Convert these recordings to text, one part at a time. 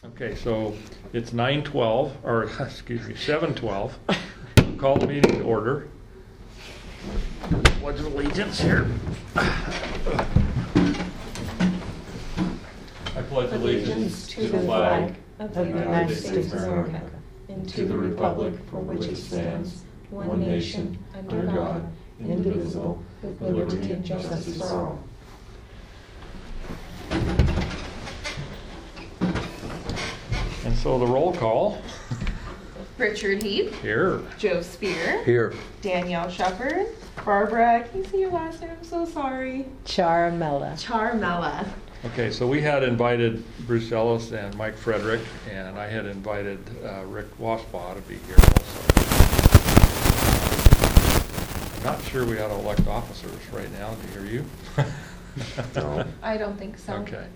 Okay, so it's 9:12, or excuse me, 7:12. Call the meeting to order. Pledge of allegiance here. I pledge allegiance to the flag of the United States of America and to the republic for which it stands, one nation, under God, indivisible, with liberty and justice for all. And so the roll call. Richard Heath. Here. Joe Spear. Here. Danielle Shepard. Barbara, can you say your last name? I'm so sorry. Charamella. Charmella. Okay, so we had invited Bruce Ellis and Mike Frederick, and I had invited Rick Waspaw to be here also. I'm not sure we ought to elect officers right now. Do you? No. I don't think so. Okay.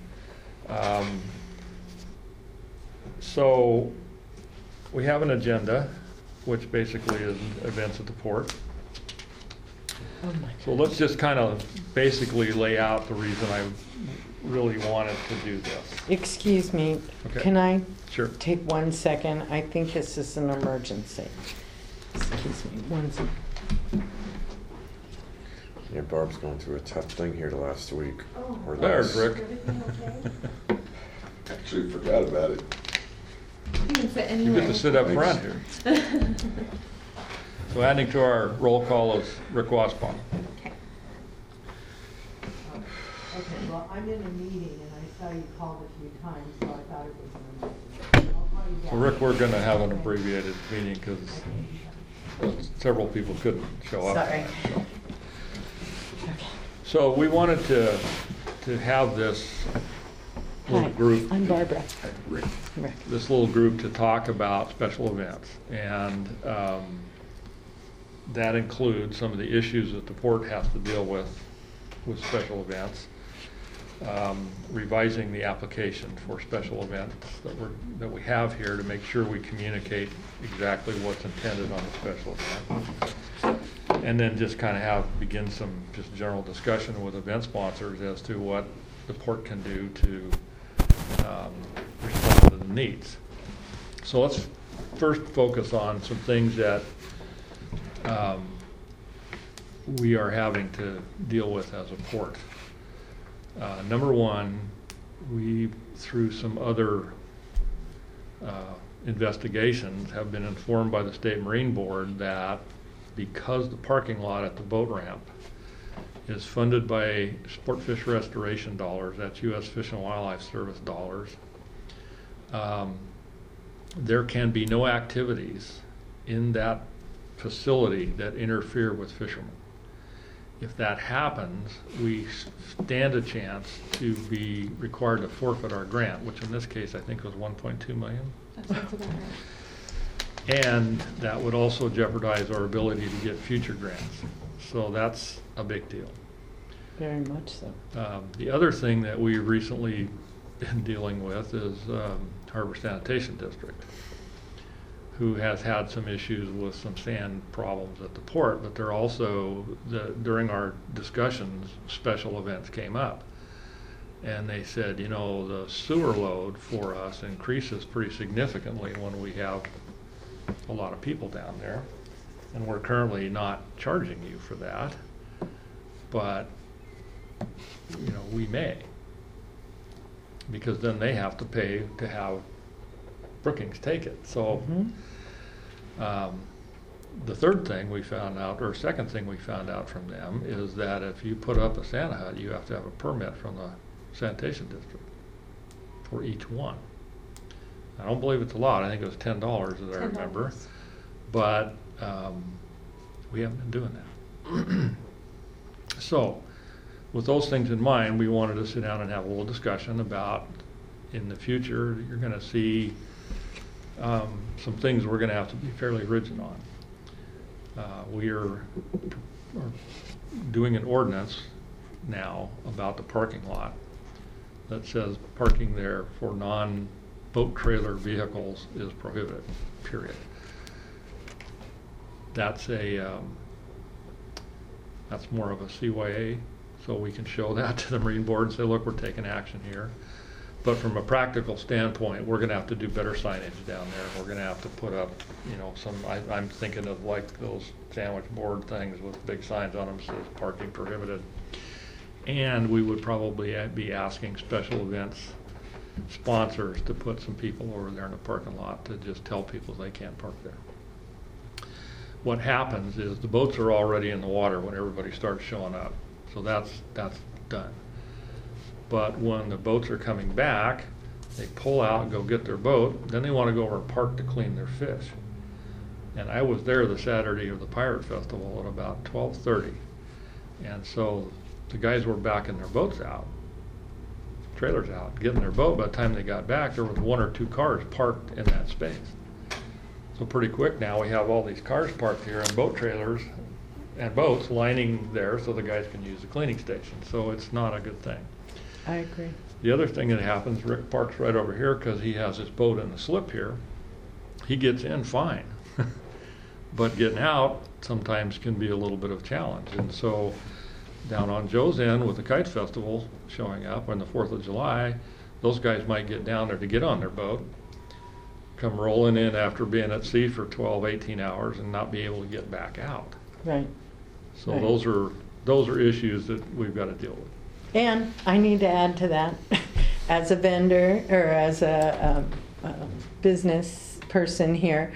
So we have an agenda, which basically is events at the port. Oh my So let's just kind of basically lay out the reason I really wanted to do this. Excuse me, Okay. can I Sure. take 1 second? I think this is an emergency. Excuse me, 1 second. Yeah, Barb's going through a tough thing here the last week. Or There's less. Rick. Actually forgot about it. You can sit You anywhere. get to sit up front here. So adding to our roll call is Rick Waspaw. Okay. Okay, well, I'm in a meeting and I saw you called a few times, so I thought it was an emergency. I'll call you back. So Rick, we're going to have an abbreviated meeting because several people couldn't show up. Sorry. Okay. So we wanted to have this little Hi, group. I'm Barbara. Rick. Rick. This little group to talk about special events. And that includes some of the issues that the port has to deal with special events. Revising the application for special events that we have here to make sure we communicate exactly what's intended on a special event. And then just kind of begin some just general discussion with event sponsors as to what the port can do to respond to the needs. So let's first focus on some things that we are having to deal with as a port. Number one, we, through some other investigations, have been informed by the State Marine Board that because the parking lot at the boat ramp is funded by Sportfish Restoration dollars, that's U.S. Fish and Wildlife Service dollars, there can be no activities in that facility that interfere with fishermen. If that happens, we stand a chance to be required to forfeit our grant, which in this case I think was 1.2 million. That sounds about right. And that would also jeopardize our ability to get future grants. So that's a big deal. Very much so. The other thing that we've recently been dealing with is Harbor Sanitation District, who has had some issues with some sand problems at the port, but they're also, during our discussions, special events came up. And they said, you know, the sewer load for us increases pretty significantly when we have a lot of people down there. And we're currently not charging you for that, but, you know, we may. Because then they have to pay to have Brookings take it. So the third thing we found out, or second thing we found out from them, is that if you put up a Santa hut, you have to have a permit from the sanitation district for each one. I don't believe it's a lot. I think it was $10 as I remember. But we haven't been doing that. So with those things in mind, we wanted to sit down and have a little discussion about, in the future, you're going to see some things we're going to have to be fairly rigid on. We are doing an ordinance now about the parking lot that says parking there for non-boat trailer vehicles is prohibited, period. That's more of a CYA, so we can show that to the Marine Board and say, look, we're taking action here. But from a practical standpoint, we're gonna have to do better signage down there. We're gonna have to put up, I'm thinking of like those sandwich board things with big signs on them that says parking prohibited. And we would probably be asking special events sponsors to put some people over there in the parking lot to just tell people they can't park there. What happens is the boats are already in the water when everybody starts showing up. So that's done. But when the boats are coming back, they pull out and go get their boat, then they want to go over and park to clean their fish. And I was there the Saturday of the Pirate Festival at about 12:30. And so the guys were backing their boats out, trailers out, getting their boat. By the time they got back, there was 1 or 2 cars parked in that space. So pretty quick now, we have all these cars parked here and boat trailers and boats lining there so the guys can use the cleaning station. So it's not a good thing. I agree. The other thing that happens, Rick parks right over here because he has his boat in the slip here. He gets in fine. But getting out sometimes can be a little bit of a challenge. And so down on Joe's End with the Kite Festival showing up on the 4th of July, those guys might get down there to get on their boat, come rolling in after being at sea for 12, 18 hours and not be able to get back out. Right. So Right. those are issues that we've got to deal with. And I need to add to that, as a vendor or as a business person here,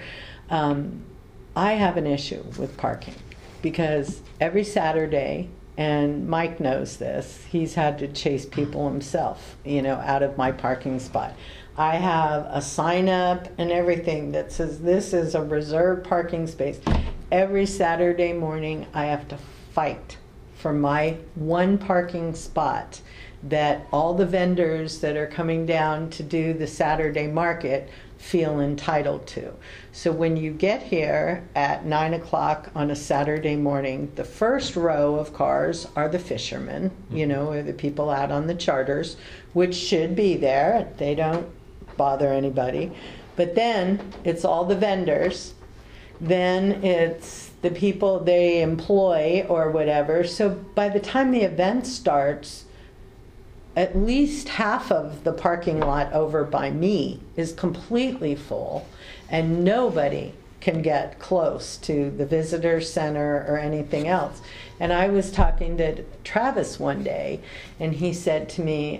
I have an issue with parking because every Saturday, and Mike knows this, he's had to chase people himself, out of my parking spot. I have a sign up and everything that says this is a reserved parking space. Every Saturday morning, I have to fight for my one parking spot that all the vendors that are coming down to do the Saturday market feel entitled to. So when you get here at 9 o'clock on a Saturday morning, the first row of cars are the fishermen, or the people out on the charters, which should be there. They don't bother anybody. But then it's all the vendors. Then it's the people they employ or whatever. So by the time the event starts, at least half of the parking lot over by me is completely full, and nobody can get close to the visitor center or anything else. And I was talking to Travis one day, and he said to me,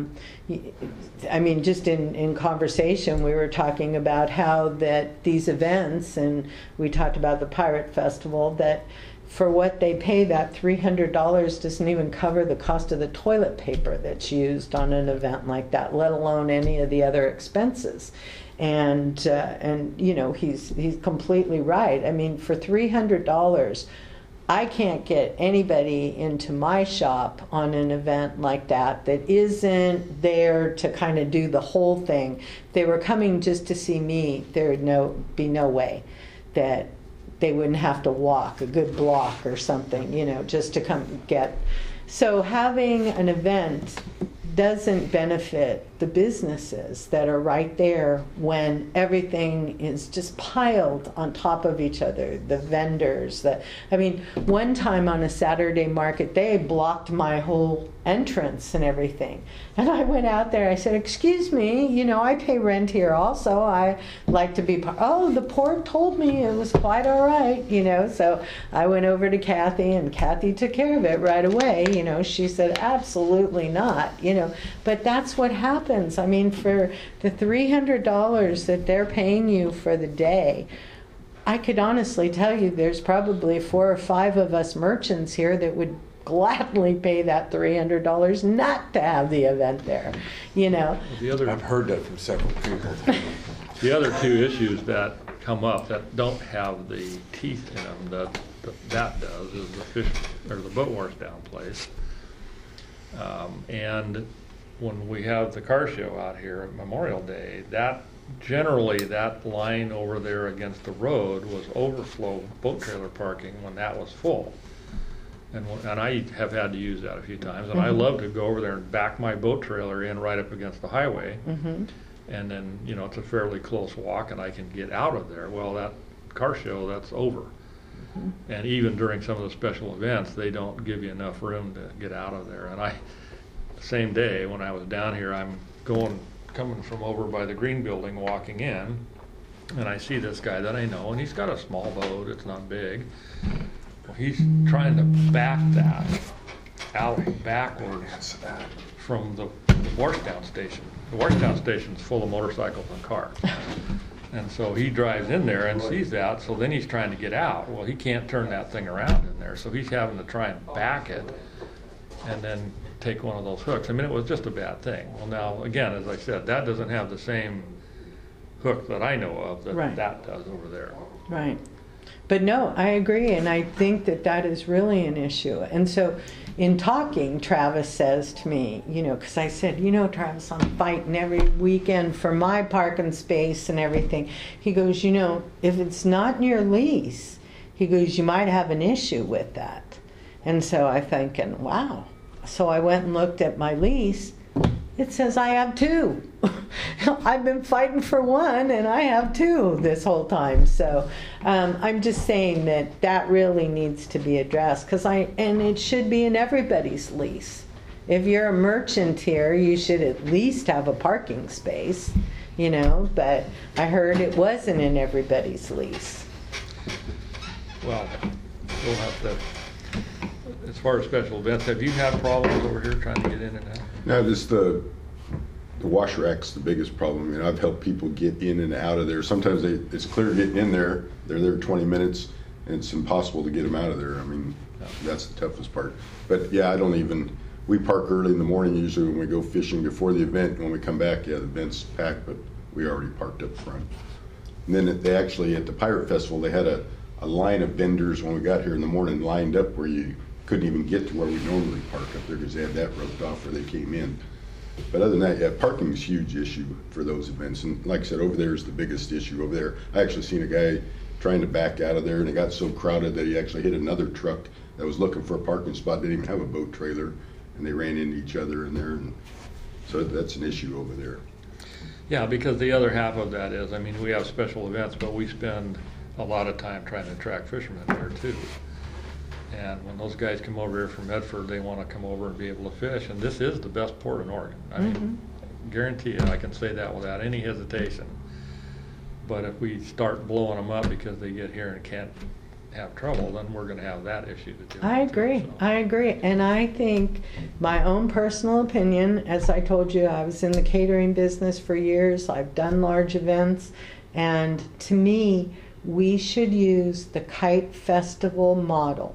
just in conversation, we were talking about how that these events, and we talked about the Pirate Festival, that for what they pay, that $300 doesn't even cover the cost of the toilet paper that's used on an event like that, let alone any of the other expenses. And he's completely right. I mean, for $300, I can't get anybody into my shop on an event like that isn't there to kind of do the whole thing. If they were coming just to see me, there would be no way that they wouldn't have to walk a good block or something, just to come get. So having an event doesn't benefit the businesses that are right there when everything is just piled on top of each other. The vendors, one time on a Saturday market, they blocked my whole entrance and everything. And I went out there, I said, excuse me, I pay rent here also. I like to be the port told me it was quite all right, So I went over to Kathy, and Kathy took care of it right away. She said, absolutely not, But that's what happens. I mean, for the $300 that they're paying you for the day, I could honestly tell you there's probably 4 or 5 of us merchants here that would gladly pay that $300 not to have the event there, I've heard that from several people. The other 2 issues that come up that don't have the teeth in them that does is the fish or the boat wash down place. And when we have the car show out here at Memorial Day, generally that line over there against the road was overflow boat trailer parking when that was full. And I have had to use that a few times, and I love to go over there and back my boat trailer in right up against the highway. And then, it's a fairly close walk and I can get out of there. Well, that car show, that's over. And even during some of the special events, they don't give you enough room to get out of there. And same day when I was down here, I'm coming from over by the green building, walking in, and I see this guy that I know, and he's got a small boat, it's not big. Well, he's trying to back that alley backwards from the washdown station. The washdown station's full of motorcycles and cars. And so he drives in there and sees that, so then he's trying to get out. Well, he can't turn that thing around in there, so he's having to try and back it and then take one of those hooks. I mean, it was just a bad thing. Well, now, again, as I said, that doesn't have the same hook that I know of that Right. that does over there. Right. But no, I agree, and I think that that is really an issue. And so in talking, Travis says to me, you know, because I said, you know, Travis, I'm fighting every weekend for my parking space and everything. He goes, you know, if it's not in your lease, he goes, you might have an issue with that. And so I'm thinking, wow. So I went and looked at my lease. It says I have two. I've been fighting for one, and I have two this whole time. So I'm just saying that that really needs to be addressed, and it should be in everybody's lease. If you're a merchant here, you should at least have a parking space, you know. But I heard it wasn't in everybody's lease. Well, we'll have to, as far as special events, have you had problems over here trying to get in and out? Now, just the wash rack's the biggest problem. You know, I've helped people get in and out of there. Sometimes it's clear getting in there. They're there 20 minutes, and it's impossible to get them out of there. I mean, that's the toughest part. But yeah, we park early in the morning usually when we go fishing before the event. When we come back, yeah, the event's packed, but we already parked up front. And then they actually, at the Pirate Festival, they had a line of vendors when we got here in the morning lined up where you couldn't even get to where we normally park up there because they had that roped off where they came in. But other than that, yeah, parking is a huge issue for those events. And like I said, over there is the biggest issue over there. I actually seen a guy trying to back out of there, and it got so crowded that he actually hit another truck that was looking for a parking spot, didn't even have a boat trailer, and they ran into each other in there. And so that's an issue over there. Yeah, because the other half of that is, I mean, we have special events, but we spend a lot of time trying to attract fishermen here too. And when those guys come over here from Medford, they want to come over and be able to fish. And this is the best port in Oregon. I mean, guarantee you, I can say that without any hesitation. But if we start blowing them up because they get here and can't have trouble, then we're going to have that issue to deal with. I agree. Too, so. I agree. And I think my own personal opinion, as I told you, I was in the catering business for years. I've done large events. And to me, we should use the Kite Festival model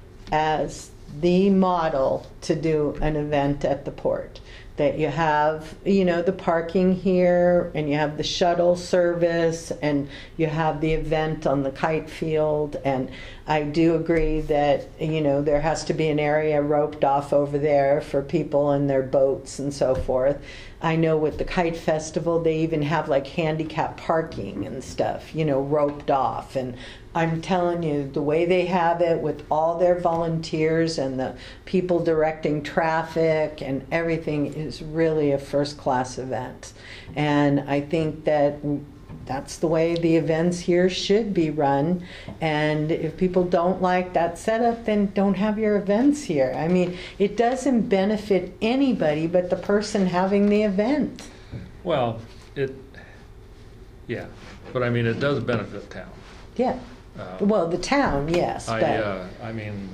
as the model to do an event at the port. That you have, you know, the parking here, and you have the shuttle service, and you have the event on the kite field. And I do agree that, you know, there has to be an area roped off over there for people and their boats and so forth. I know with the Kite Festival, they even have like handicap parking and stuff, you know, roped off. And I'm telling you, the way they have it with all their volunteers and the people directing traffic and everything is really a first-class event. And I think that that's the way the events here should be run. And if people don't like that setup, then don't have your events here. I mean, it doesn't benefit anybody but the person having the event. Well, yeah, but I mean, it does benefit town. Yeah. Well, the town, yes. But I mean,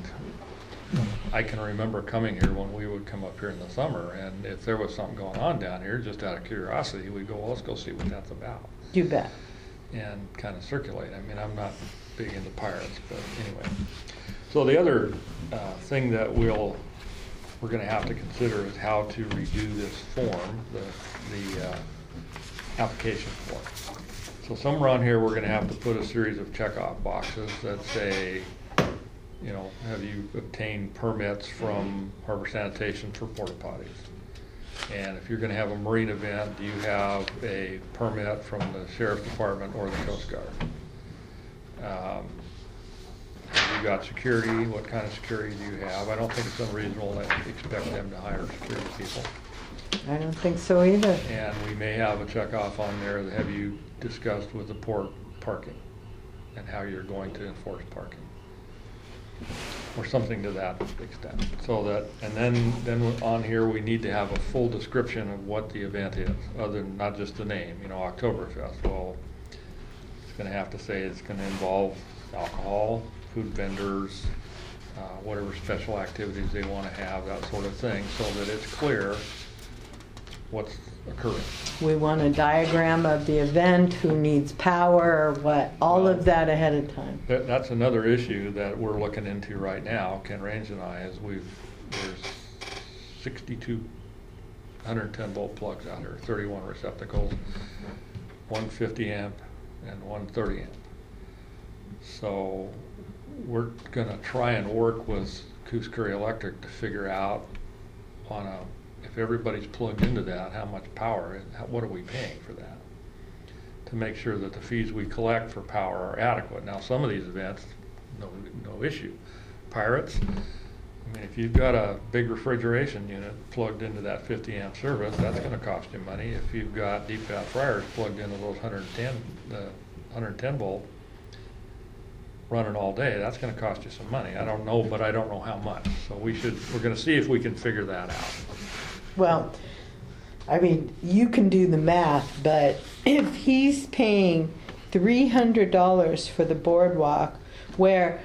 I can remember coming here when we would come up here in the summer, and if there was something going on down here, just out of curiosity, we'd go, well, let's go see what that's about. You bet. And kind of circulate. I mean, I'm not big into pirates, but anyway. So the other thing that we're going to have to consider is how to redo this form, the application form. So somewhere on here, we're going to have to put a series of checkoff boxes that say, you know, have you obtained permits from Harbor Sanitation for porta potties? And if you're going to have a marine event, do you have a permit from the Sheriff's Department or the Coast Guard? Have you got security? What kind of security do you have? I don't think it's unreasonable to expect them to hire security people. I don't think so either. And we may have a checkoff on there that have you discussed with the port parking and how you're going to enforce parking. or something to that extent. So that, and then on here, we need to have a full description of what the event is, other than not just the name, Oktoberfest. Well, it's gonna have to say it's gonna involve alcohol, food vendors, whatever special activities they wanna have, that sort of thing, so that it's clear what's occurring. We want a diagram of the event, who needs power, or what, all of that ahead of time. That's another issue that we're looking into right now, Ken Range and I, is there's 62 110 volt plugs out here, 31 receptacles, one 50 amp and one 30 amp. So we're gonna try and work with Coos Curry Electric to figure out if everybody's plugged into that, how much power, what are we paying for that? To make sure that the fees we collect for power are adequate. Now, some of these events, no issue. Pirates, I mean, if you've got a big refrigeration unit plugged into that 50 amp service, that's gonna cost you money. If you've got deep fat fryers plugged into those 110 volt running all day, that's gonna cost you some money. I don't know, but I don't know how much. So we're gonna see if we can figure that out. Well, I mean, you can do the math, but if he's paying $300 for the boardwalk, where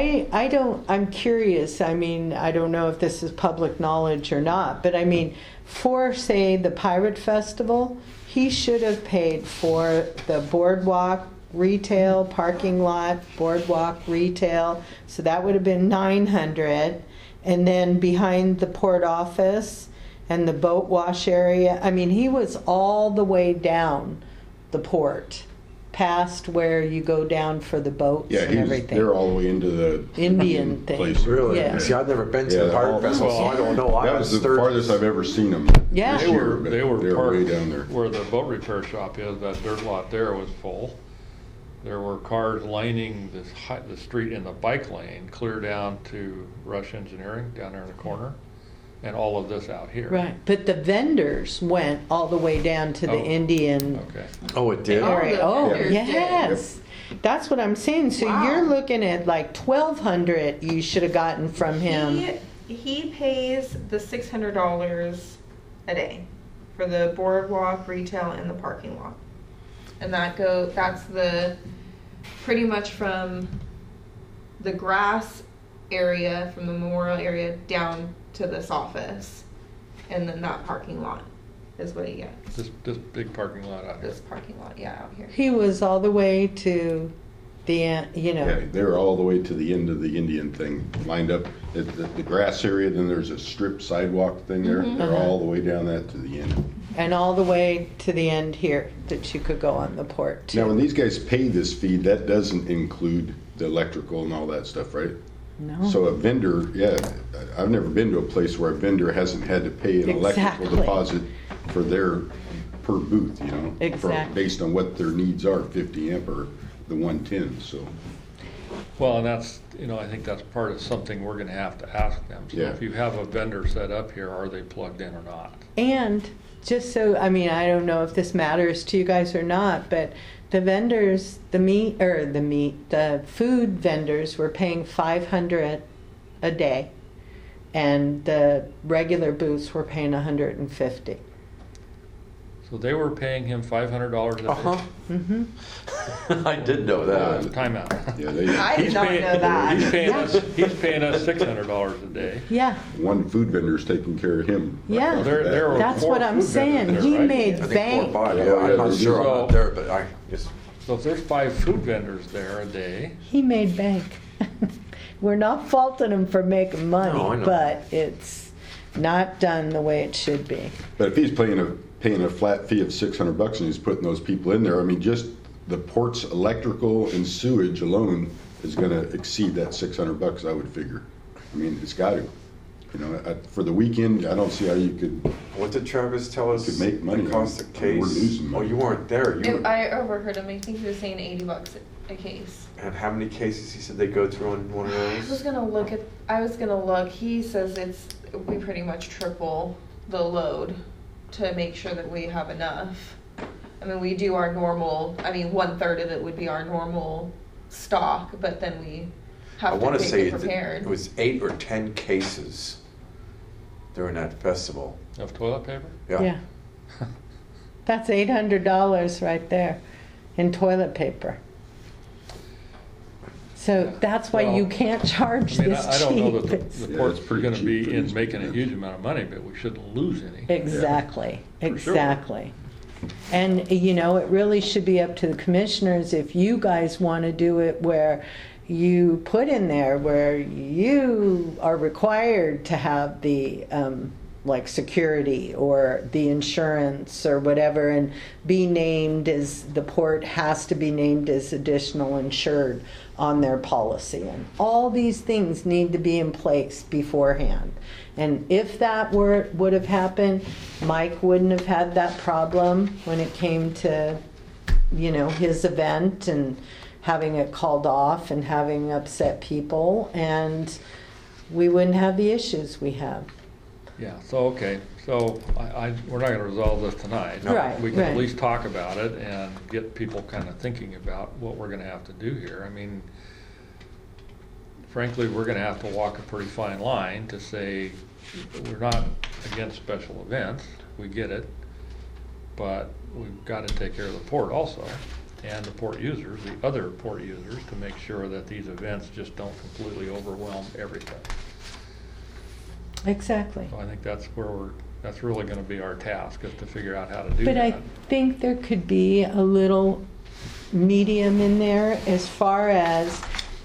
I'm curious, I mean, I don't know if this is public knowledge or not, but I mean, for, say, the Pirate Festival, he should have paid for the boardwalk, retail, parking lot, boardwalk, retail, so that would have been $900, and then behind the port office and the boat wash area. I mean, he was all the way down the port, past where you go down for the boats Yeah, and everything. they're all the way into the Indian thing. place. Really? Yeah. See, I've never been to Yeah, the Pirate all- Festival, so I don't know. That I was the farthest I've ever seen them Yeah. this They year, were, but they were way parked down there. where the boat repair shop is. That dirt lot there was full. There were cars lining the street in the bike lane, clear down to Rush Engineering down there in the corner, and all of this out here. Right, but the vendors went all the way down to the Oh. Indian Okay. Oh, it did? area. the Oh, vendors did. yes. That's what I'm saying. So Wow. you're looking at like 1,200 you should have gotten from him. He pays the $600 a day for the boardwalk, retail, and the parking lot, and that's the pretty much from the grass area, from the memorial area down to this office, and then that parking lot is what he gets. This big parking lot out here. This parking lot, yeah, out here. He was all the way to the end, Yeah, they're all the way to the end of the Indian thing, lined up at the grass area, then there's a strip sidewalk thing there. Mhm. They're all the way down that to the end. and all the way to the end here that you could go on the port too. Now, when these guys pay this fee, that doesn't include the electrical and all that stuff, right? No. So a vendor, yeah, I've never been to a place where a vendor hasn't had to pay an electrical Exactly. deposit for their, per booth, Exactly. based on what their needs are, 50 amp or the 110, so. Well, and that's, I think that's part of something we're gonna have to ask them. So Yeah. if you have a vendor set up here, are they plugged in or not? And just so, I mean, I don't know if this matters to you guys or not, but the vendors, the food vendors were paying $500 a day, and the regular booths were paying $150. So they were paying him $500 a day? Uh-huh. Mm-hmm. I did know that. Time out. Yeah, they, I did He's not paying- know that. He's paying us $600 a day. Yeah, one food vendor's taking care of him. right Yeah. off the There- bat. there were that's four what I'm food vendors saying. there, He right? made I think 4 bank. or 5, Oh, yeah. yeah, I'm not there's- sure, I'm so- not there, but I just, So if there's 5 food vendors there a day, He made bank. We're not faulting him for making money, No, I know. but it's not done the way it should be. But if he's paying a flat fee of $600 and he's putting those people in there, I mean, just the port's electrical and sewage alone is going to exceed that $600, I would figure. I mean, it's got to. For the weekend, I don't see how you could. what did Travis tell us? Could make money The cost on- of case? we're losing money. Oh, you weren't there. You were, I overheard him. I think he was saying $80 a case. and how many cases he said they go through on one of I was those? gonna look. He says we pretty much triple the load to make sure that we have enough. I mean, we do our normal. 1/3 of it would be our normal stock, but then we have to want to say get prepared. it was 8 or 10 cases during that festival. Of toilet paper? Yeah. That's $800 right there in toilet paper. So that's why you Well, can't charge I mean, this I don't know cheap. that the Yeah, port's it's pretty gonna cheap be for in these making a people. huge amount of money, but we shouldn't lose any. Exactly, For sure. exactly. And, you know, it really should be up to the commissioners if you guys want to do it where you put in there where you are required to have the, like security or the insurance or whatever, and be named as, the port has to be named as additional insured on their policy. And all these things need to be in place beforehand. And if that would have happened, Mike wouldn't have had that problem when it came to, you know, his event and having it called off and having upset people, and we wouldn't have the issues we have. Yeah, so, okay, so we're not gonna resolve this tonight. Right, We can at right. least talk about it and get people kind of thinking about what we're gonna have to do here. I mean, frankly, we're gonna have to walk a pretty fine line to say, we're not against special events, we get it, but we've gotta take care of the port also, and the port users, the other port users, to make sure that these events just don't completely overwhelm everything. Exactly. So I think that's where that's really gonna be our task, is to figure out how to do But that. I think there could be a little medium in there as far as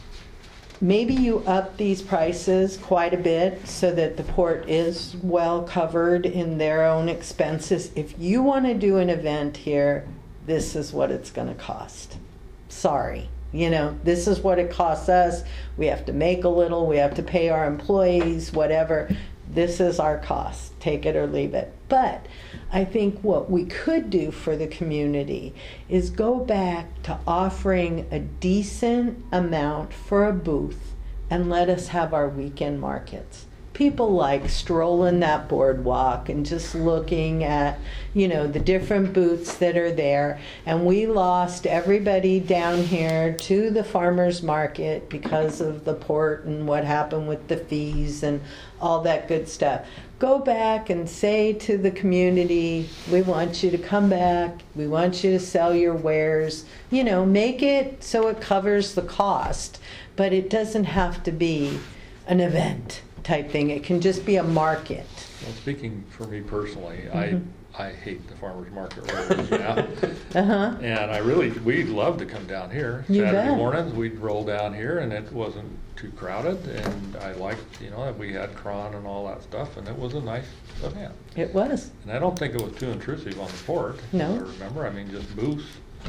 maybe you up these prices quite a bit so that the port is well covered in their own expenses. If you want to do an event here, this is what it's going to cost. Sorry. You know, this is what it costs us. We have to make a little, we have to pay our employees, whatever. This is our cost. Take it or leave it. But I think what we could do for the community is go back to offering a decent amount for a booth and let us have our weekend markets. People like strolling that boardwalk and just looking at, you know, the different booths that are there. And we lost everybody down here to the farmers market because of the port and what happened with the fees and all that good stuff. Go back and say to the community, we want you to come back, we want you to sell your wares, you know, make it so it covers the cost, but it doesn't have to be an event type thing. It can just be a market. Well, speaking for me personally, Mhm. I hate the farmer's market where it is now. Uh-huh. And we'd love to come down here. You Saturday bet. mornings, we'd roll down here and it wasn't too crowded, and I liked, you know, that we had cron and all that stuff, and it was a nice event. It was. And I don't think it was too intrusive on the port. No. I remember, I mean, just booths.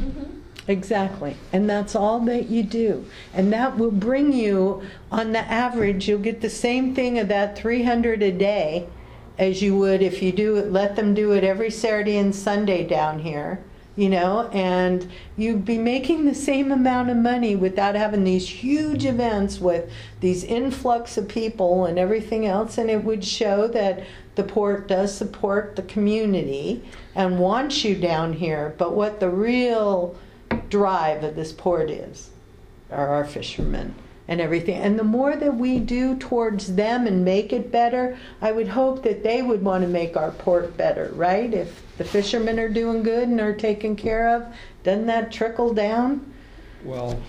Exactly. And that's all that you do. And that will bring you, on the average, you'll get the same thing of that 300 a day as you would if you do it, let them do it every Saturday and Sunday down here, you know, and you'd be making the same amount of money without having these huge events with these influx of people and everything else. And it would show that the port does support the community and wants you down here. But what the real drive of this port is are our fishermen and everything. And the more that we do towards them and make it better, I would hope that they would want to make our port better, right? If the fishermen are doing good and are taken care of, doesn't that trickle down? Well,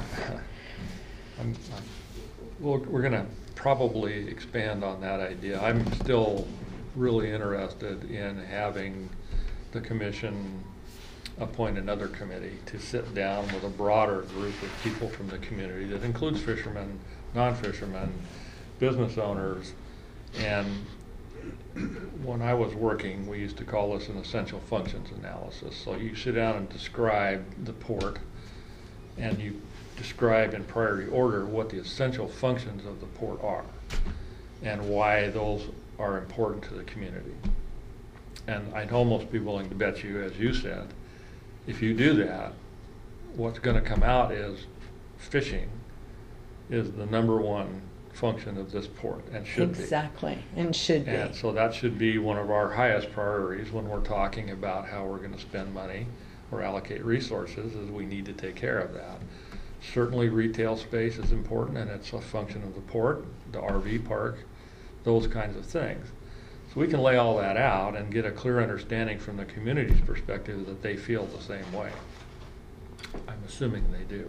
we're going to probably expand on that idea. I'm still really interested in having the commission appoint another committee to sit down with a broader group of people from the community that includes fishermen, non-fishermen, business owners. And when I was working, we used to call this an essential functions analysis. So you sit down and describe the port, and you describe in priority order what the essential functions of the port are and why those are important to the community. And I'd almost be willing to bet you, as you said, if you do that, what's going to come out is fishing is the #1 function of this port, and should be. Exactly, and should be. And so that should be one of our highest priorities when we're talking about how we're going to spend money or allocate resources, is we need to take care of that. Certainly retail space is important, and it's a function of the port, the RV park, those kinds of things. So we can lay all that out and get a clear understanding from the community's perspective that they feel the same way. I'm assuming they do.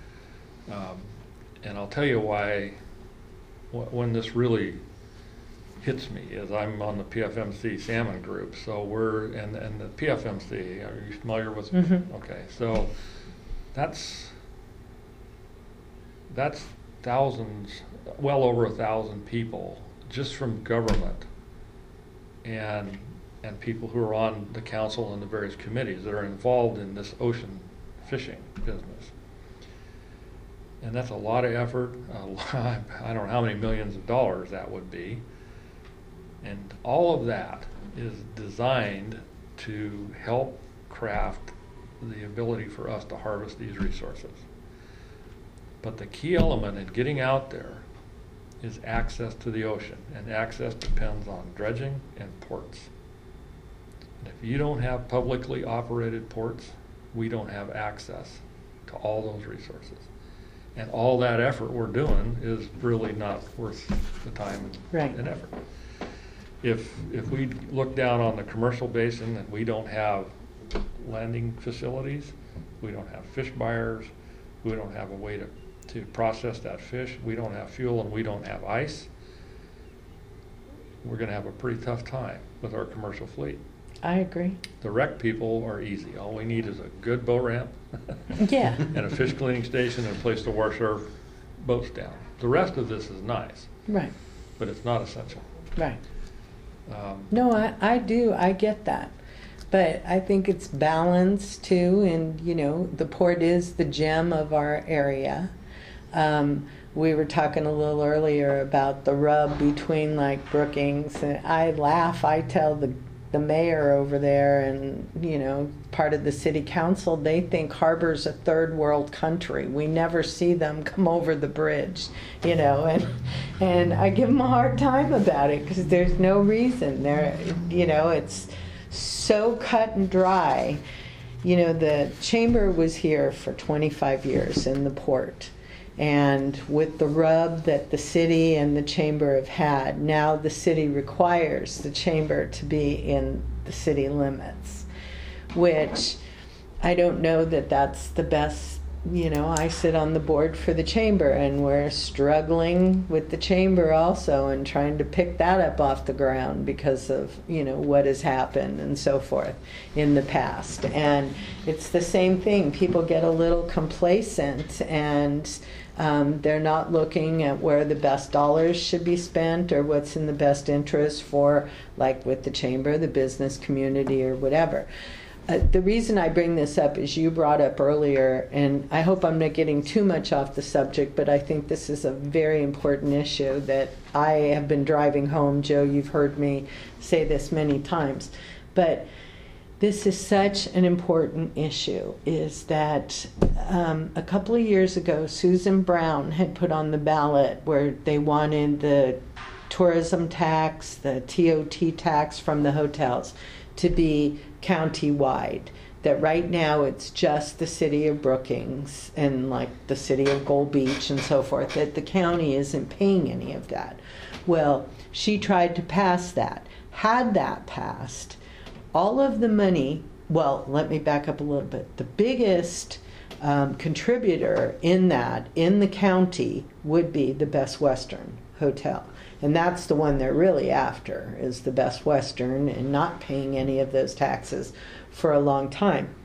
And I'll tell you why, when this really hits me, is I'm on the PFMC salmon group. So and the PFMC, are you familiar with? Mm-hmm. Okay, so that's thousands, well over 1,000 people just from government and people who are on the council and the various committees that are involved in this ocean fishing business. And that's a lot of effort. I don't know how many millions of dollars that would be. And all of that is designed to help craft the ability for us to harvest these resources. But the key element in getting out there is access to the ocean, and access depends on dredging and ports. And if you don't have publicly operated ports, we don't have access to all those resources. And all that effort we're doing is really not worth the time Right. and effort. If we look down on the commercial basin and we don't have landing facilities, we don't have fish buyers, we don't have a way to process that fish, we don't have fuel, and we don't have ice, we're going to have a pretty tough time with our commercial fleet. I agree. The wreck people are easy. All we need is a good boat ramp Yeah. and a fish cleaning station and a place to wash our boats down. The rest of this is nice, Right. but it's not essential. Right. No, I do. I get that. But I think it's balanced too. And, you know, the port is the gem of our area. We were talking a little earlier about the rub between like Brookings, and I laugh. I tell the mayor over there and, you know, part of the city council, they think Harbor's a third world country. We never see them come over the bridge, you know, and I give them a hard time about it because there's no reason. There, you know, it's so cut and dry. You know, the chamber was here for 25 years in the port. And with the rub that the city and the chamber have had, now the city requires the chamber to be in the city limits, which I don't know that that's the best. You know, I sit on the board for the chamber, and we're struggling with the chamber also and trying to pick that up off the ground because of, you know, what has happened and so forth in the past. And it's the same thing. People get a little complacent, and they're not looking at where the best dollars should be spent or what's in the best interest for, like with the chamber, the business community, or whatever. The reason I bring this up is you brought up earlier, and I hope I'm not getting too much off the subject, but I think this is a very important issue that I have been driving home. Joe, you've heard me say this many times, but this is such an important issue, is that a couple of years ago, Susan Brown had put on the ballot where they wanted the tourism tax, the TOT tax from the hotels to be county-wide. That right now it's just the city of Brookings and like the city of Gold Beach and so forth, that the county isn't paying any of that. Well, she tried to pass that. Had that passed, all of the money, well, let me back up a little bit. The biggest contributor in that, in the county, would be the Best Western Hotel. And that's the one they're really after, is the Best Western, and not paying any of those taxes for a long time.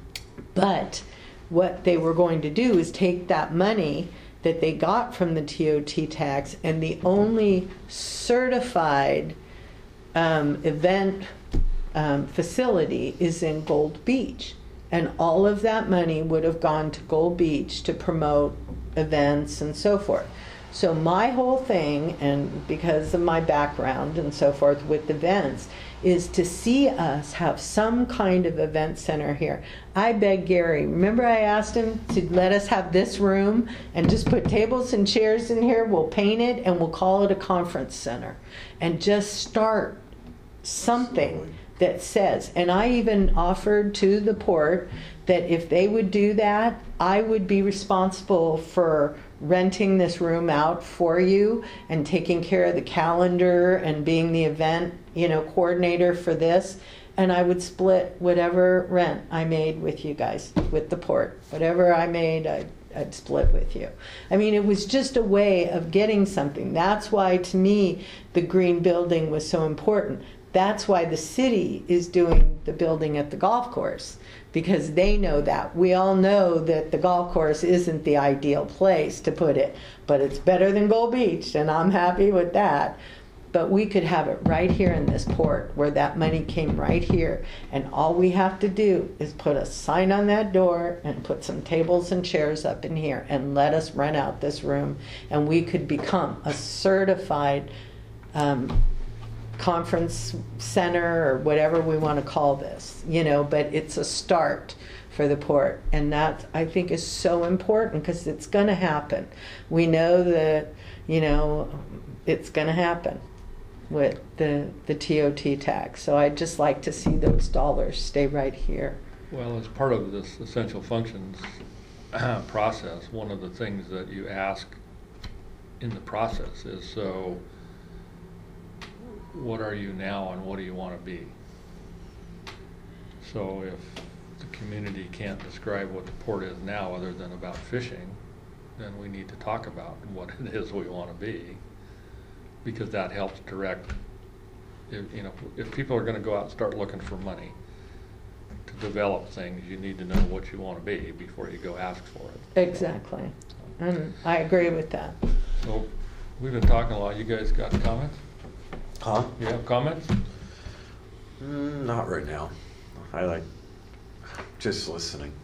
But what they were going to do is take that money that they got from the TOT tax, and the only certified event facility is in Gold Beach. And all of that money would have gone to Gold Beach to promote events and so forth. So my whole thing, and because of my background and so forth with events, is to see us have some kind of event center here. I beg Gary, remember I asked him to let us have this room and just put tables and chairs in here, we'll paint it and we'll call it a conference center. And just start something that says, and I even offered to the port that if they would do that, I would be responsible for renting this room out for you and taking care of the calendar and being the event, coordinator for this. And I would split whatever rent I made with you guys, with the port. Whatever I made, I'd split with you. I mean, it was just a way of getting something. That's why, to me, the green building was so important. That's why the city is doing the building at the golf course, because they know that. We all know that the golf course isn't the ideal place to put it, but it's better than Gold Beach, and I'm happy with that. But we could have it right here in this port where that money came right here. And all we have to do is put a sign on that door and put some tables and chairs up in here and let us rent out this room. And we could become a certified conference center or whatever we want to call this, but it's a start for the port. And that, I think, is so important because it's going to happen. We know that, it's going to happen with the TOT tax. So I'd just like to see those dollars stay right here. Well, as part of this essential functions process, one of the things that you ask in the process is, so what are you now and what do you want to be? So if the community can't describe what the port is now other than about fishing, then we need to talk about what it is we want to be, because that helps direct. If people are going to go out and start looking for money to develop things, you need to know what you want to be before you go ask for it. Exactly. And I agree with that. So we've been talking a lot. You guys got comments? Huh? You have comments? Not right now. I like just listening.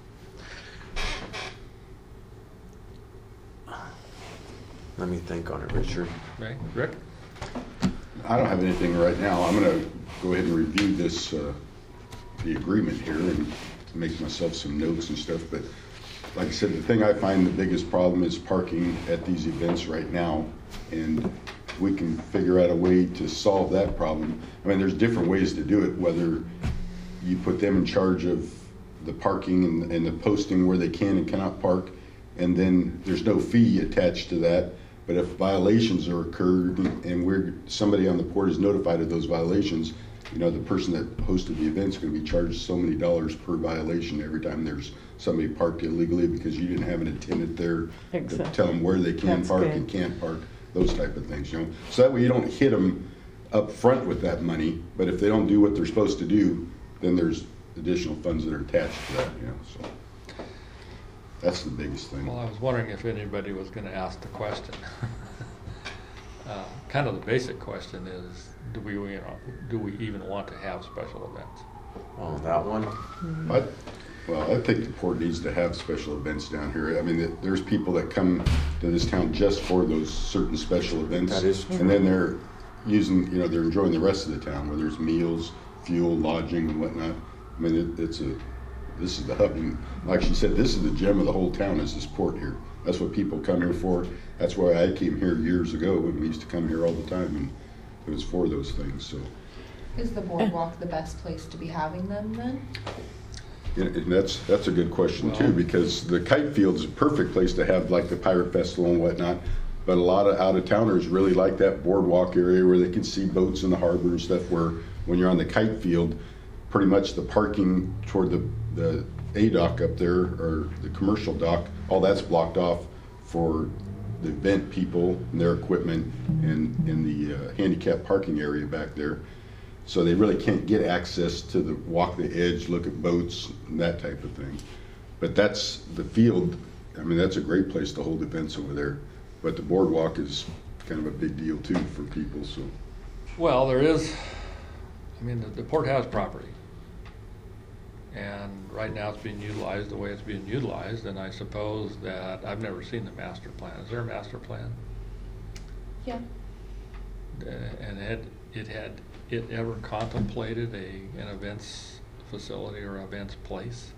Let me think on it, Richard. Okay, Rick? I don't have anything right now. I'm going to go ahead and review this, the agreement here, and make myself some notes and stuff. But like I said, the thing I find the biggest problem is parking at these events right now. And we can figure out a way to solve that problem. I mean, there's different ways to do it, whether you put them in charge of the parking and the posting where they can and cannot park, and then there's no fee attached to that. But if violations are occurred and somebody on the port is notified of those violations, the person that hosted the event is going to be charged so many dollars per violation every time there's somebody parked illegally because you didn't have an attendant there to tell them where they can park and can't park. Those type of things, So that way you don't hit them up front with that money, but if they don't do what they're supposed to do, then there's additional funds that are attached to that, so that's the biggest thing. Well, I was wondering if anybody was going to ask the question. Kind of the basic question is, do we even want to have special events? Oh, that one? I think the port needs to have special events down here. I mean, there's people that come to this town just for those certain special events. That is true. And then they're using, they're enjoying the rest of the town, whether it's meals, fuel, lodging, and whatnot. I mean, this is the hub. And like she said, this is the gem of the whole town, is this port here. That's what people come here for. That's why I came here years ago, and we used to come here all the time, and it was for those things. So, Is the boardwalk the best place to be having them then? and that's a good question too, because the kite field is a perfect place to have like the Pirate Festival and whatnot. But a lot of out-of-towners really like that boardwalk area where they can see boats in the harbor and stuff, where when you're on the kite field, pretty much the parking toward the A dock up there, or the commercial dock, all that's blocked off for the event people and their equipment, and in the handicap parking area back there. So they really can't get access to walk the edge, look at boats, and that type of thing. But that's the field. I mean, that's a great place to hold events over there. But the boardwalk is kind of a big deal too for people. So, Well, there is, the port has property. And right now it's being utilized the way it's being utilized, and I suppose that, I've never seen the master plan. Is there a master plan? Yeah. And had it ever contemplated an events facility or events place?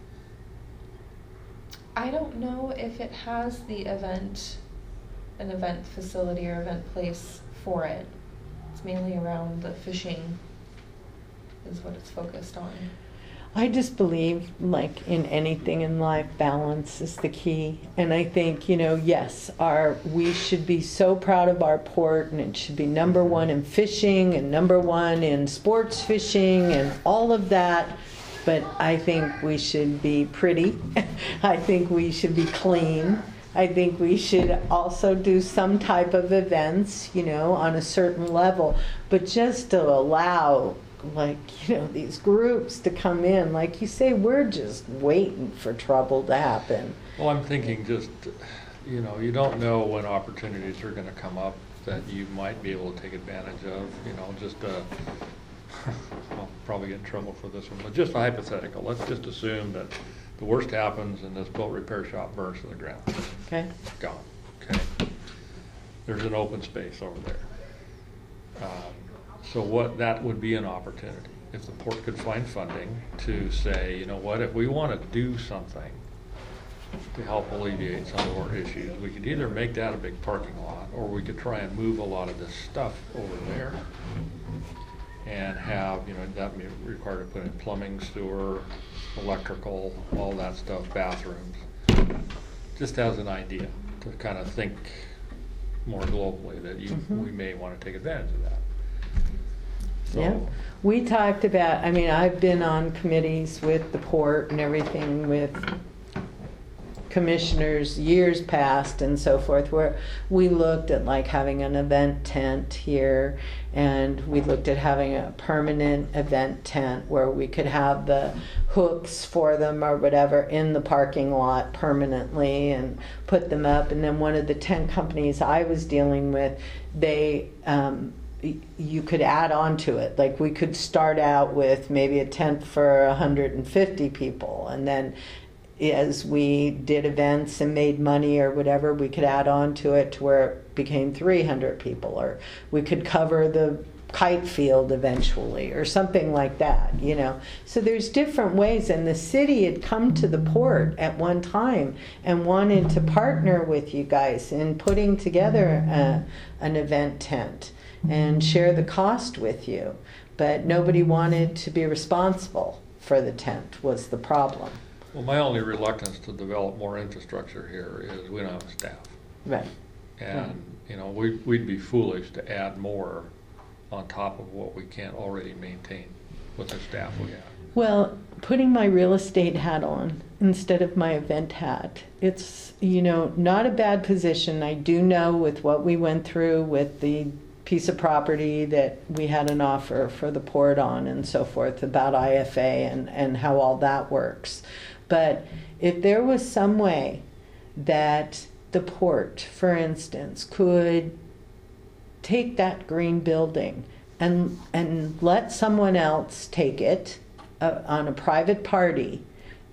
I don't know if it has an event facility or event place for it. It's mainly around the fishing is what it's focused on. I just believe, like in anything in life, balance is the key. And I think, yes, we should be so proud of our port, and it should be number one in fishing and number one in sports fishing and all of that. But I think we should be pretty. I think we should be clean. I think we should also do some type of events, on a certain level. But just to allow, these groups to come in, like you say, we're just waiting for trouble to happen. Well, I'm thinking just, you don't know when opportunities are going to come up that you might be able to take advantage of, I'll probably get in trouble for this one, but just a hypothetical. Let's just assume that the worst happens and this boat repair shop burns to the ground. Okay. Gone. Okay. There's an open space over there. So that would be an opportunity. If the port could find funding to say, if we want to do something to help alleviate some of our issues, we could either make that a big parking lot, or we could try and move a lot of this stuff over there and have, that may require to put in plumbing, sewer, electrical, all that stuff, bathrooms. Just as an idea to kind of think more globally that we may want to take advantage of that. So, Yeah. We talked about, I've been on committees with the port and everything with commissioners years past and so forth, where we looked at having an event tent here, and we looked at having a permanent event tent where we could have the hooks for them or whatever in the parking lot permanently and put them up. And then one of the tent companies I was dealing with, you could add on to it. We could start out with maybe a tent for 150 people, and then as we did events and made money or whatever, we could add on to it to where it became 300 people, or we could cover the kite field eventually, or something like that, So there's different ways, and the city had come to the port at one time and wanted to partner with you guys in putting together an event tent and share the cost with you. But nobody wanted to be responsible for the tent was the problem. well, my only reluctance to develop more infrastructure here is we don't have staff. Right. And, we'd be foolish to add more on top of what we can't already maintain with the staff we have. Well, putting my real estate hat on instead of my event hat, it's, not a bad position. I do know with what we went through with the piece of property that we had an offer for the port on and so forth about IFA and how all that works. But if there was some way that the port, for instance, could take that green building and let someone else take it on a private party,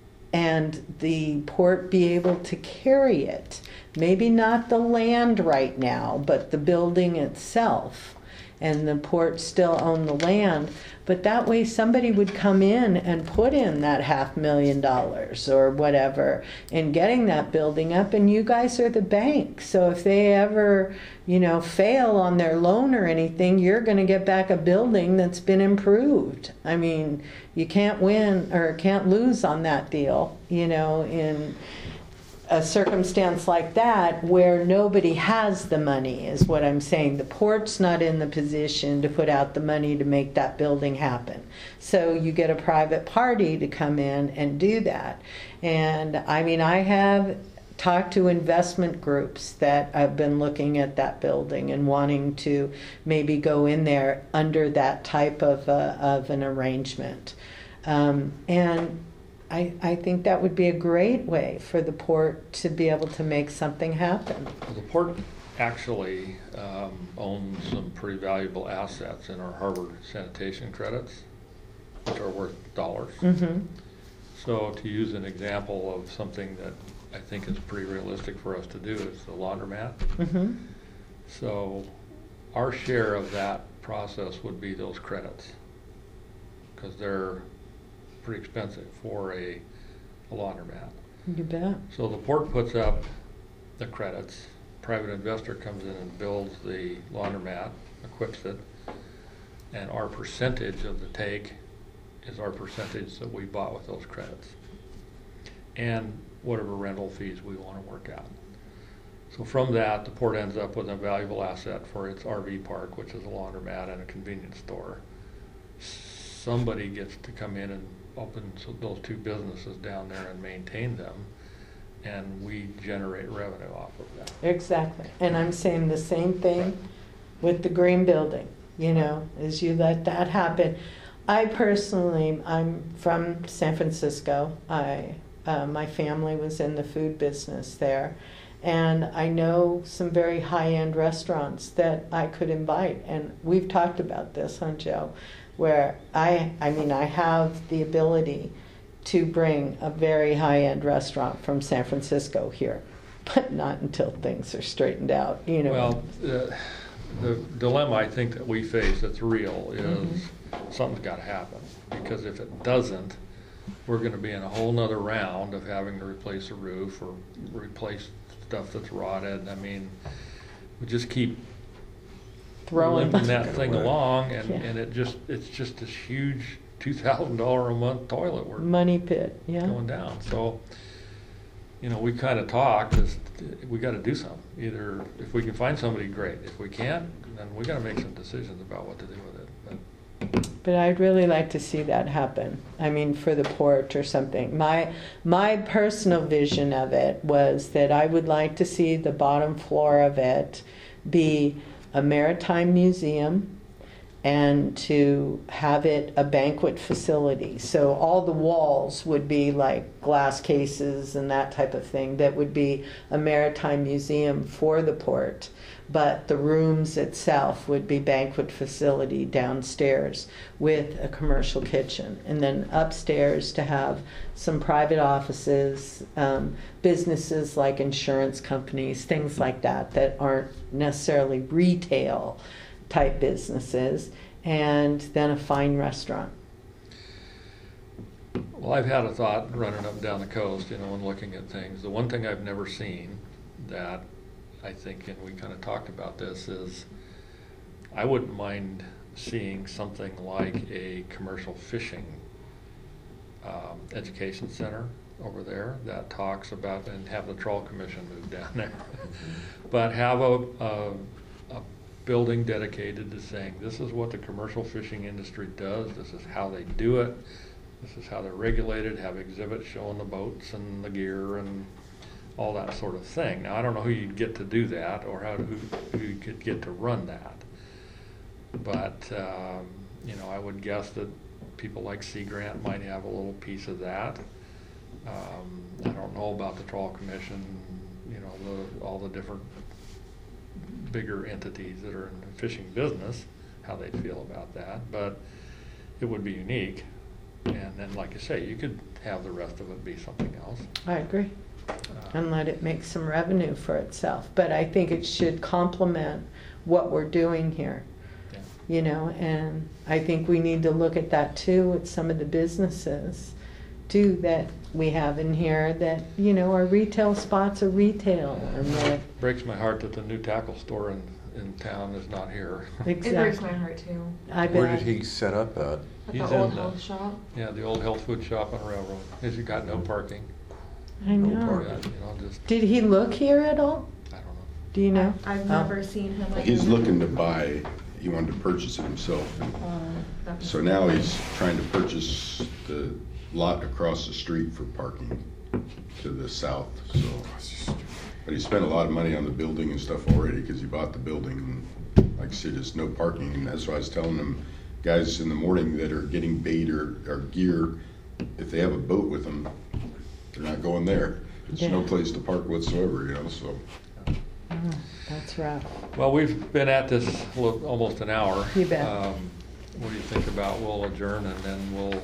and the port be able to carry it, maybe not the land right now, but the building itself, and the port still own the land, but that way somebody would come in and put in that $500,000 or whatever in getting that building up, and you guys are the bank. So if they ever, fail on their loan or anything, you're going to get back a building that's been improved. You can't win or can't lose on that deal, in a circumstance like that where nobody has the money is what I'm saying. The port's not in the position to put out the money to make that building happen. So you get a private party to come in and do that. And I have talked to investment groups that have been looking at that building and wanting to maybe go in there under that type of an arrangement. And I think that would be a great way for the port to be able to make something happen. The port actually owns some pretty valuable assets in our harbor sanitation credits, which are worth dollars. Mm-hmm. So to use an example of something that I think is pretty realistic for us to do is the laundromat. Mm-hmm. So our share of that process would be those credits, because they're pretty expensive for a laundromat. You bet. So the port puts up the credits, private investor comes in and builds the laundromat, equips it, and our percentage of the take is our percentage that we bought with those credits, and whatever rental fees we want to work out. So from that, the port ends up with a valuable asset for its RV park, which is a laundromat and a convenience store. Somebody gets to come in and open those two businesses down there and maintain them, and we generate revenue off of that. Exactly. And I'm saying the same thing with the green building, you know, as you let that happen. I personally, I'm from San Francisco. My family was in the food business there. And I know some very high-end restaurants that I could invite. And we've talked about this, huh, Joe? Where I mean, I have the ability to bring a very high-end restaurant from San Francisco here, but not until things are straightened out, you know. Well, the dilemma I think that we face that's real is something's got to happen, because if it doesn't, we're going to be in a whole nother round of having to replace a roof or replace stuff that's rotted. I mean, we just keep Throwing limping that thing away. along, and, Yeah. and it's just this huge $2,000 a month toilet we're Money pit, yeah. going down. So, you know, we kind of talked, we got to do something. Either if we can find somebody, great. If we can't, then we got to make some decisions about what to do with it. But I'd really like to see that happen. I mean, for the port or something. My personal vision of it was that I would like to see the bottom floor of it be a maritime museum, and to have it a banquet facility. So all the walls would be like glass cases and that type of thing. That would be a maritime museum for the port. But the rooms itself would be banquet facility downstairs with a commercial kitchen. And then upstairs to have some private offices, businesses like insurance companies, things like that, that aren't necessarily retail type businesses, and then a fine restaurant. Well, I've had a thought running up and down the coast, you know, and looking at things. The one thing I've never seen that I think, and we kind of talked about this, is I wouldn't mind seeing something like a commercial fishing education center over there that talks about, and have the Trawl Commission move down there, but have a building dedicated to saying, this is what the commercial fishing industry does, this is how they do it, this is how they're regulated, have exhibits showing the boats and the gear and all that sort of thing. Now, I don't know who you'd get to do that, or who you could get to run that, but you know, I would guess that people like Sea Grant might have a little piece of that. I don't know about the Trawl Commission, you know, all the different bigger entities that are in the fishing business, how they'd feel about that, but it would be unique. And then, like you say, you could have the rest of it be something else. I agree. And let it make some revenue for itself. But I think it should complement what we're doing here. Yeah. You know, and I think we need to look at that too with some of the businesses too that we have in here, that, you know, our retail spots are retail, and that Breaks my heart that the new tackle store in town is not here. It breaks exactly. my heart too. I Where bet. did he set up at? At He's the old in the- health shop. Yeah, the old health food shop on Railroad. He's got no parking. I No know. part. Yeah, you know, just, Did he look here at all? I don't know. Do you know? I've Oh. never seen him. Like He's looking to buy, he wanted to purchase it himself. So now he's trying to purchase the lot across the street for parking to the south, so. But he spent a lot of money on the building and stuff already, because he bought the building. And like I said, there's no parking, and that's why I was telling them, guys in the morning that are getting bait or gear, if they have a boat with them, they're not going there. There's no Yeah. place to park whatsoever, you know, so. Oh, that's rough. Well, we've been at this almost an hour. You bet. What do you think about, we'll adjourn, and then we'll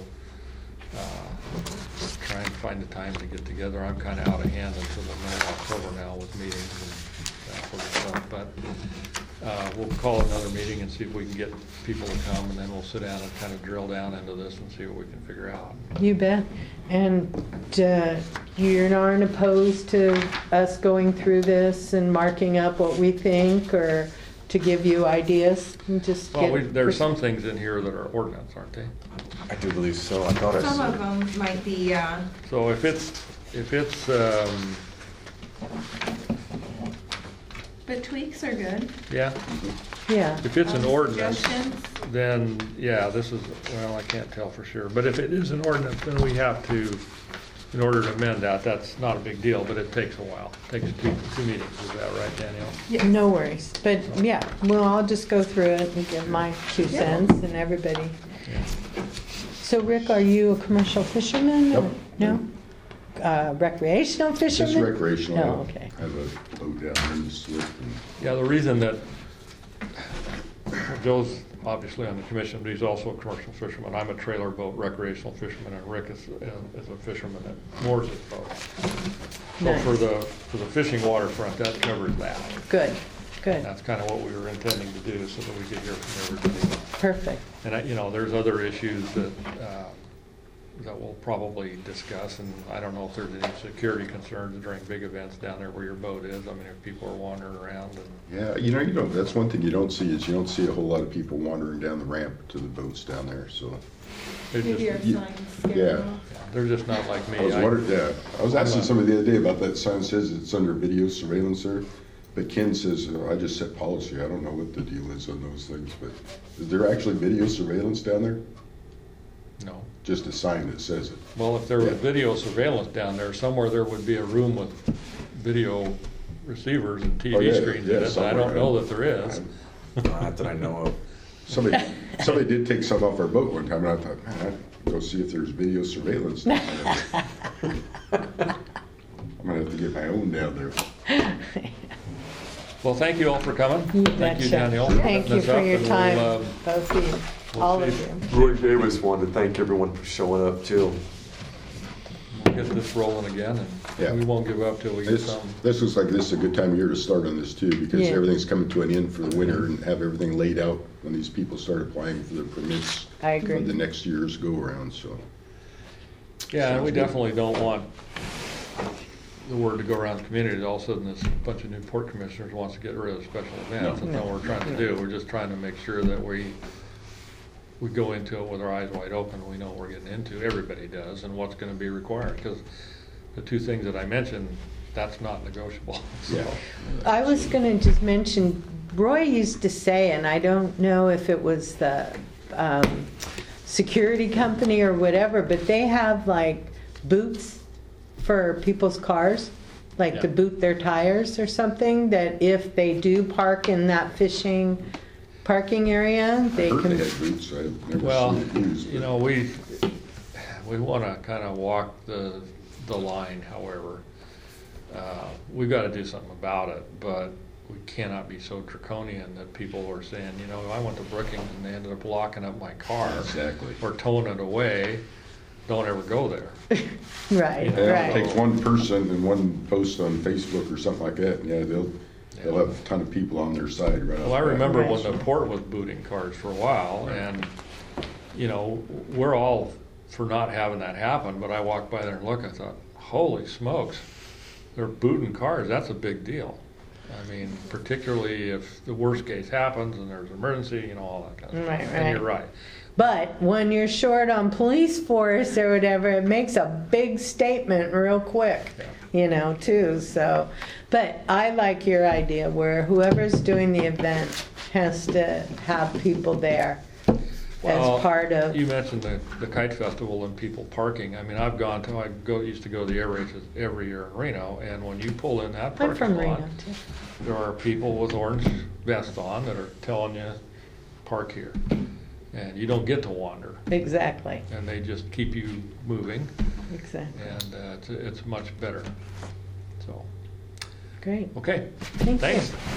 try and find the time to get together. I'm kind of out of hand until the middle of October now with meetings and that sort of stuff, but we'll call another meeting and see if we can get people to come, and then we'll sit down and kind of drill down into this and see what we can figure out. You bet. And you aren't opposed to us going through this and marking up what we think, or to give you ideas and just Well, get. there's some things in here that are ordinance, aren't they? I do believe so. I thought I Some saw. of them might be, So if it's, but tweaks are good. yeah, Yeah. if it's an ordinance, Suggestions? then, yeah, this is, well, I can't tell for sure. But if it is an ordinance, then we have to, in order to amend that, that's not a big deal, but it takes a while. It takes two meetings, is that right, Danielle? No worries, but yeah, well, I'll just go through it and give my 2 cents and everybody. So Rick, are you a commercial fisherman? or- Nope. No? Recreational fisherman? Just recreational. Oh, okay. I have a boat down there in the slip. and- Yeah, the reason that Joe's obviously on the commission, but he's also a commercial fisherman. I'm a trailer boat recreational fisherman, and Rick is a fisherman that moors his boat. So Nice. for the fishing waterfront, that covers that. Good, good, That's kind of what we were intending to do, so that we could hear from everybody. perfect. And, you know, there's other issues that we'll probably discuss, and I don't know if there's any security concerns during big events down there where your boat is. I mean, if people are wandering around and. Yeah, you don't, that's one thing you don't see, is you don't see a whole lot of people wandering down the ramp to the boats down there, so. They're Maybe our just, Yeah. signs scare Yeah. them off. they're just not like me. I was wondering, yeah, I was asking somebody the other day about that sign, says it's under video surveillance there, but Ken says, I just set policy, I don't know what the deal is on those things, but is there actually video surveillance down there? No. Just a sign that says it. Well, if there was Yeah. video surveillance down there, somewhere there would be a room with video receivers and Oh, TV yeah, screens yeah, in it, and I don't somewhere. know that there is. Not that I know of. Somebody did take some off our boat one time, and I thought, man, I'd go see if there's video surveillance down there. I'm gonna have to get my own down there. Well, thank you all for coming. You Thank you, betcha. Danielle. Thank setting you this for up, your and time, we'll, both of you, we'll all see of you. Roy Davis wanted to thank everyone for showing up too. We'll get this rolling again, Yeah. and we won't give up till we get This, some. this looks like this is a good time of year to start on this too, because Yeah. everything's coming to an end for the winter and have everything laid out when these people start applying for their permits. I agree. For the next year's go around, so. Yeah, and we Sounds good. definitely don't want the word to go around the community that all of a sudden this bunch of new port commissioners wants to get rid of special events. No. That's not what we're trying to do. We're just trying to make sure that we go into it with our eyes wide open. We know what we're getting into, everybody does, and what's gonna be required. Because the 2 things that I mentioned, that's not negotiable. So, Yeah. I was gonna just mention, Roy used to say, and I don't know if it was the security company or whatever, but they have like boots for people's cars, like to Yeah. boot their tires or something, that if they do park in that fishing parking area, I they heard can. they had boots, I've never Well, seen it used. you know, we wanna kinda walk the line, however. We've gotta do something about it, but we cannot be so draconian that people were saying, you know, I went to Brookings and they ended up locking up my car. Exactly. Or towing it away, don't ever go there. Right, Yeah, Yeah, right. it takes one person and one post on Facebook or something like that, and yeah, they'll have a ton of people on their side right off. Well, I the bat. remember Right. when the port was booting cars for a while, and, you know, we're all for not having that happen, but I walked by there and looked, I thought, holy smokes, they're booting cars, that's a big deal. I mean, particularly if the worst case happens and there's an emergency, you know, all that kind of stuff. Right, And you're right. right. But when you're short on police force or whatever, it makes a big statement real quick, you know, too. So, but I like your idea where whoever's doing the event has to have people there Well, as part of. You mentioned the kite festival and people parking. I mean, I used to go to the air races every year in Reno, and when you pull in that I'm from parking lot, Reno too. there are people with orange vests on that are telling you, park here. And you don't get to wander, Exactly, and they just keep you moving, exactly. and it's much better. So, Great. okay, Thank you. thanks.